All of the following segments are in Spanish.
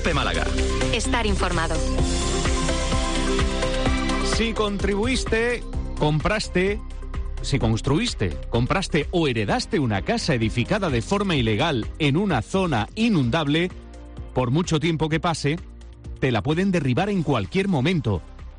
COPE Málaga. Estar informado. Si contribuiste, compraste, si construiste, compraste o heredaste una casa edificada de forma ilegal en una zona inundable, por mucho tiempo que pase, te la pueden derribar en cualquier momento.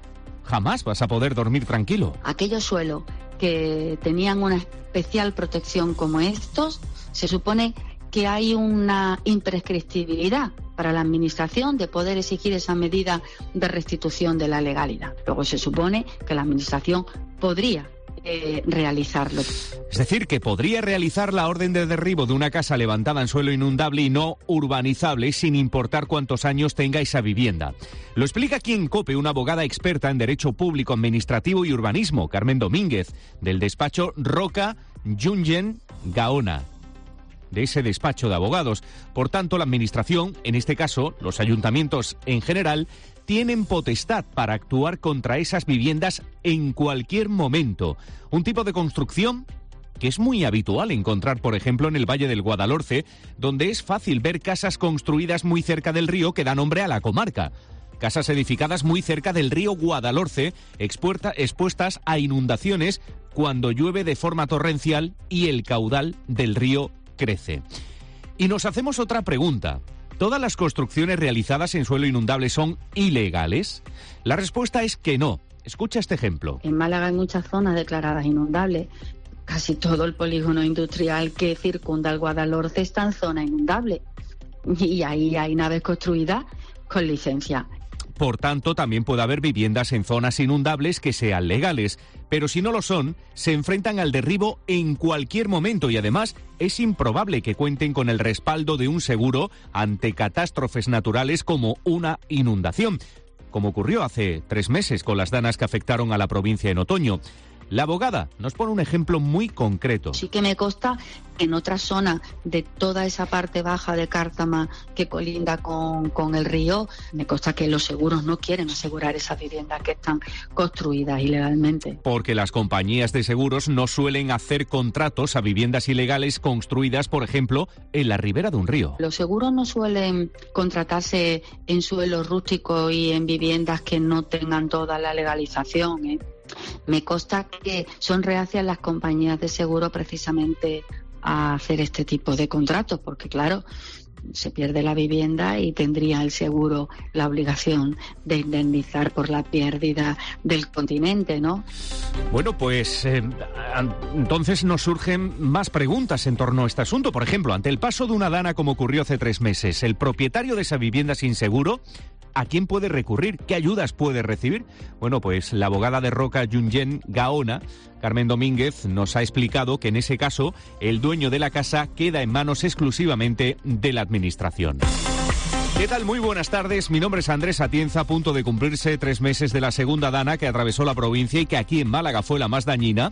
Jamás vas a poder dormir tranquilo. Aquellos suelos que tenían una especial protección como estos, se supone que hay una imprescriptibilidad para la Administración de poder exigir esa medida de restitución de la legalidad. Luego se supone que la Administración podría realizarlo. Es decir, que podría realizar la orden de derribo de una casa levantada en suelo inundable y no urbanizable, sin importar cuántos años tenga esa vivienda. Lo explica aquí en COPE una abogada experta en Derecho Público, Administrativo y Urbanismo, Carmen Domínguez, del despacho Roca Junyen Gaona, de ese despacho de abogados. Por tanto, la Administración, en este caso, los ayuntamientos en general, tienen potestad para actuar contra esas viviendas en cualquier momento. Un tipo de construcción que es muy habitual encontrar, por ejemplo, en el Valle del Guadalhorce, donde es fácil ver casas construidas muy cerca del río que da nombre a la comarca. Casas edificadas muy cerca del río Guadalhorce, expuestas a inundaciones cuando llueve de forma torrencial y el caudal del río crece. Y nos hacemos otra pregunta. ¿Todas las construcciones realizadas en suelo inundable son ilegales? La respuesta es que no. Escucha este ejemplo. En Málaga hay muchas zonas declaradas inundables. Casi todo el polígono industrial que circunda el Guadalhorce está en zona inundable. Y ahí hay naves construidas con licencia. Por tanto, también puede haber viviendas en zonas inundables que sean legales, pero si no lo son, se enfrentan al derribo en cualquier momento y además es improbable que cuenten con el respaldo de un seguro ante catástrofes naturales como una inundación, como ocurrió hace 3 meses con las danas que afectaron a la provincia en otoño. La abogada nos pone un ejemplo muy concreto. Sí que me consta que en otra zona de toda esa parte baja de Cártama que colinda con el río, me consta que los seguros no quieren asegurar esas viviendas que están construidas ilegalmente. Porque las compañías de seguros no suelen hacer contratos a viviendas ilegales construidas, por ejemplo, en la ribera de un río. Los seguros no suelen contratarse en suelos rústicos y en viviendas que no tengan toda la legalización, ¿eh? Me consta que son reacias las compañías de seguro precisamente a hacer este tipo de contratos, porque claro, se pierde la vivienda y tendría el seguro la obligación de indemnizar por la pérdida del continente, ¿no? Bueno, pues entonces nos surgen más preguntas en torno a este asunto. Por ejemplo, ante el paso de una dana como ocurrió hace 3 meses, el propietario de esa vivienda sin seguro, ¿a quién puede recurrir? ¿Qué ayudas puede recibir? Bueno, pues la abogada de Roca Junyen Gaona, Carmen Domínguez, nos ha explicado que en ese caso el dueño de la casa queda en manos exclusivamente de la Administración. ¿Qué tal? Muy buenas tardes. Mi nombre es Andrés Atienza, a punto de cumplirse 3 meses de la segunda dana que atravesó la provincia y que aquí en Málaga fue la más dañina.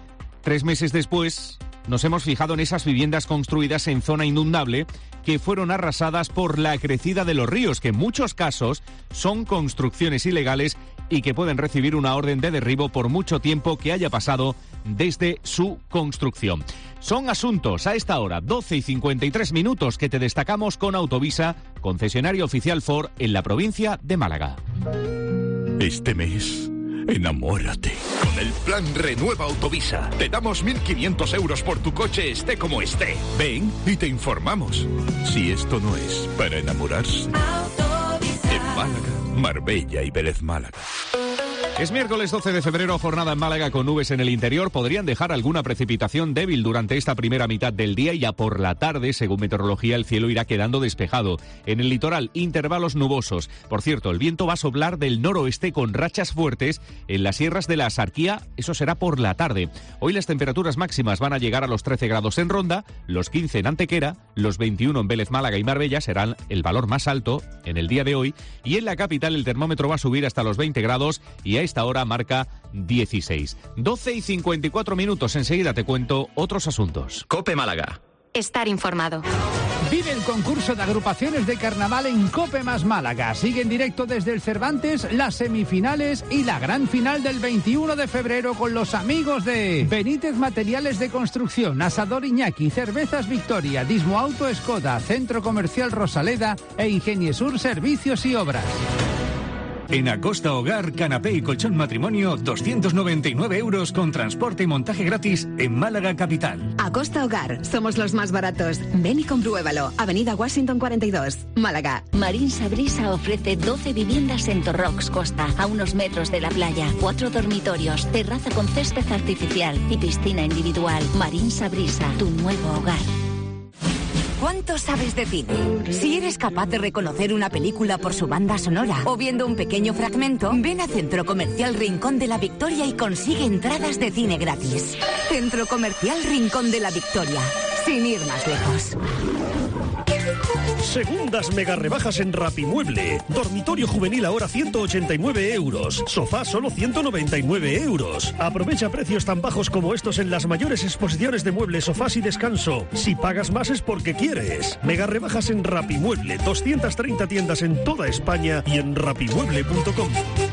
3 meses después nos hemos fijado en esas viviendas construidas en zona inundable que fueron arrasadas por la crecida de los ríos, que en muchos casos son construcciones ilegales y que pueden recibir una orden de derribo por mucho tiempo que haya pasado desde su construcción. Son asuntos a esta hora, 12:53, que te destacamos con Autovisa, concesionario oficial Ford en la provincia de Málaga. Este mes, enamórate. Con el plan Renueva Autovisa, te damos 1.500 euros por tu coche esté como esté. Ven y te informamos. Si esto no es para enamorarse. Autovisa. En Málaga, Marbella y Vélez Málaga. Es miércoles 12 de febrero, jornada en Málaga con nubes en el interior. Podrían dejar alguna precipitación débil durante esta primera mitad del día y ya por la tarde, según meteorología, el cielo irá quedando despejado. En el litoral, intervalos nubosos. Por cierto, el viento va a soplar del noroeste con rachas fuertes en las sierras de la Axarquía. Eso será por la tarde. Hoy las temperaturas máximas van a llegar a los 13 grados en Ronda, los 15 en Antequera, los 21 en Vélez, Málaga y Marbella serán el valor más alto en el día de hoy. Y en la capital el termómetro va a subir hasta los 20 grados y a esta hora marca 16. 12:54, enseguida te cuento otros asuntos. COPE Málaga. Estar informado. Vive el concurso de agrupaciones de carnaval en COPE más Málaga. Sigue en directo desde el Cervantes las semifinales y la gran final del 21 de febrero con los amigos de Benítez Materiales de Construcción, Asador Iñaki, Cervezas Victoria, Dismo Auto Escoda, Centro Comercial Rosaleda e Ingeniesur Servicios y Obras. En Acosta Hogar, canapé y colchón matrimonio, 299 euros con transporte y montaje gratis en Málaga capital. Acosta Hogar, somos los más baratos. Ven y compruébalo. Avenida Washington 42, Málaga. Marín Sabrisa ofrece 12 viviendas en Torrox Costa, a unos metros de la playa, 4 dormitorios, terraza con césped artificial y piscina individual. Marín Sabrisa, tu nuevo hogar. ¿Cuánto sabes de cine? Si eres capaz de reconocer una película por su banda sonora o viendo un pequeño fragmento, ven a Centro Comercial Rincón de la Victoria y consigue entradas de cine gratis. Centro Comercial Rincón de la Victoria, sin ir más lejos. Segundas mega rebajas en Rapimueble. Dormitorio juvenil ahora 189 euros. Sofá solo 199 euros. Aprovecha precios tan bajos como estos en las mayores exposiciones de muebles, sofás y descanso. Si pagas más es porque quieres. Mega rebajas en Rapimueble. 230 tiendas en toda España y en rapimueble.com.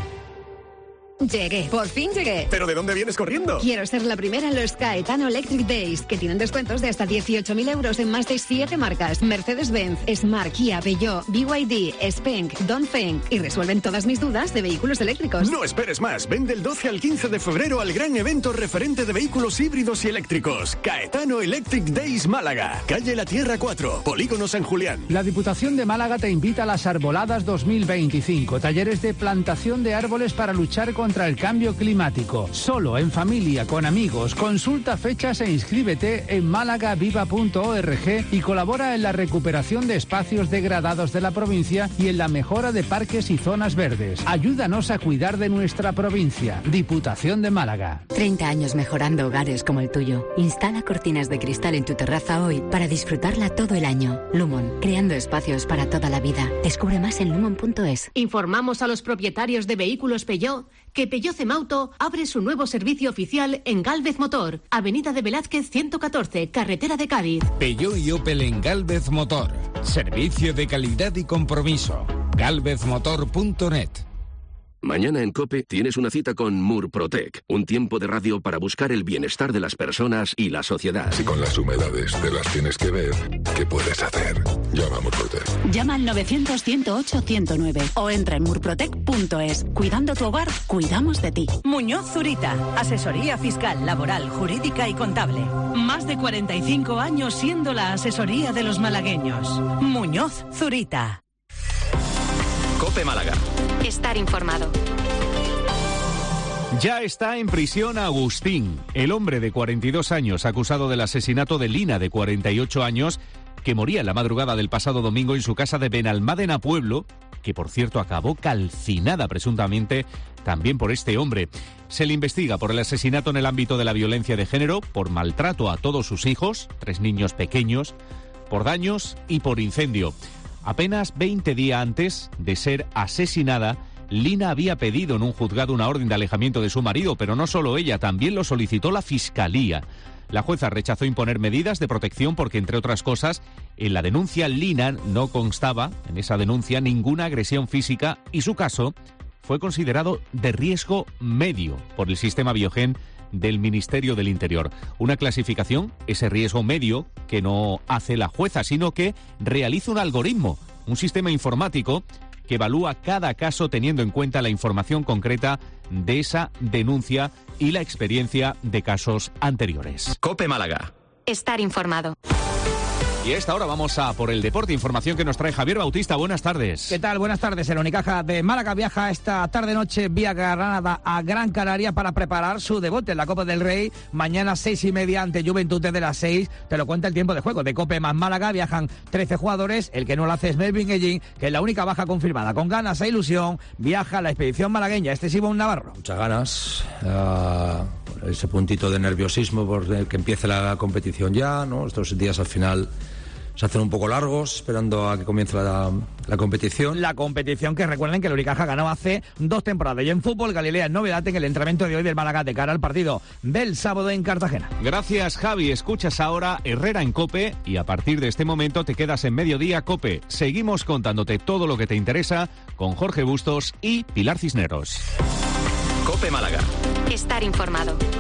Llegué, por fin llegué. ¿Pero de dónde vienes corriendo? Quiero ser la primera en los Caetano Electric Days, que tienen descuentos de hasta 18.000 euros en más de 7 marcas. Mercedes-Benz, Smart, Kia, Peugeot, BYD, Spenk, Dongfeng. Y resuelven todas mis dudas de vehículos eléctricos. No esperes más. Ven del 12 al 15 de febrero al gran evento referente de vehículos híbridos y eléctricos. Caetano Electric Days Málaga. Calle La Tierra 4, Polígono San Julián. La Diputación de Málaga te invita a las Arboladas 2025. Talleres de plantación de árboles para luchar contra el cambio climático. Solo en familia, con amigos. Consulta fechas e inscríbete en málagaviva.org y colabora en la recuperación de espacios degradados de la provincia y en la mejora de parques y zonas verdes. Ayúdanos a cuidar de nuestra provincia. Diputación de Málaga. 30 años mejorando hogares como el tuyo. Instala cortinas de cristal en tu terraza hoy para disfrutarla todo el año. Lumon, creando espacios para toda la vida. Descubre más en lumon.es. Informamos a los propietarios de vehículos Peugeot que Peugeot Cemauto abre su nuevo servicio oficial en Gálvez Motor, Avenida de Velázquez 114, carretera de Cádiz. Peugeot y Opel en Gálvez Motor. Servicio de calidad y compromiso. Gálvezmotor.net. Mañana en COPE tienes una cita con Murprotec, un tiempo de radio para buscar el bienestar de las personas y la sociedad. Si con las humedades te las tienes que ver, ¿qué puedes hacer? Llama a Murprotec. Llama al 900-108-109 o entra en murprotec.es. Cuidando tu hogar, cuidamos de ti. Muñoz Zurita, asesoría fiscal, laboral, jurídica y contable. Más de 45 años siendo la asesoría de los malagueños. Muñoz Zurita. COPE Málaga. Estar informado. Ya está en prisión Agustín, el hombre de 42 años acusado del asesinato de Lina, de 48 años, que moría en la madrugada del pasado domingo en su casa de Benalmádena, Pueblo, que por cierto acabó calcinada presuntamente también por este hombre. Se le investiga por el asesinato en el ámbito de la violencia de género, por maltrato a todos sus hijos, 3 niños pequeños, por daños y por incendio. Apenas 20 días antes de ser asesinada, Lina había pedido en un juzgado una orden de alejamiento de su marido, pero no solo ella, también lo solicitó la Fiscalía. La jueza rechazó imponer medidas de protección porque, entre otras cosas, en la denuncia Lina no constaba, en esa denuncia, ninguna agresión física y su caso fue considerado de riesgo medio por el sistema Biogen del Ministerio del Interior. Una clasificación, ese riesgo medio, que no hace la jueza, sino que realiza un algoritmo, un sistema informático que evalúa cada caso teniendo en cuenta la información concreta de esa denuncia y la experiencia de casos anteriores. COPE Málaga. Estar informado. Y a esta hora vamos a por el deporte, información que nos trae Javier Bautista. Buenas tardes. ¿Qué tal? Buenas tardes. El Unicaja de Málaga viaja esta tarde-noche vía Granada a Gran Canaria para preparar su debut en la Copa del Rey. Mañana 6:30 ante Juventud desde las 6. Te lo cuenta el tiempo de juego. De COPE más Málaga viajan 13 jugadores. El que no lo hace es Melvin Ellín, que es la única baja confirmada. Con ganas e ilusión viaja la expedición malagueña. Este es Ivonne Navarro. Muchas ganas. Ese puntito de nerviosismo por el que empiece la competición ya, ¿no? Estos días al final se hacen un poco largos, esperando a que comience la competición. La competición que recuerden que el Unicaja ganó hace 2 temporadas. Y en fútbol, Galilea es novedad en el entrenamiento de hoy del Málaga de cara al partido del sábado en Cartagena. Gracias, Javi. Escuchas ahora Herrera en COPE y a partir de este momento te quedas en Mediodía COPE. Seguimos contándote todo lo que te interesa con Jorge Bustos y Pilar Cisneros. COPE Málaga. Estar informado.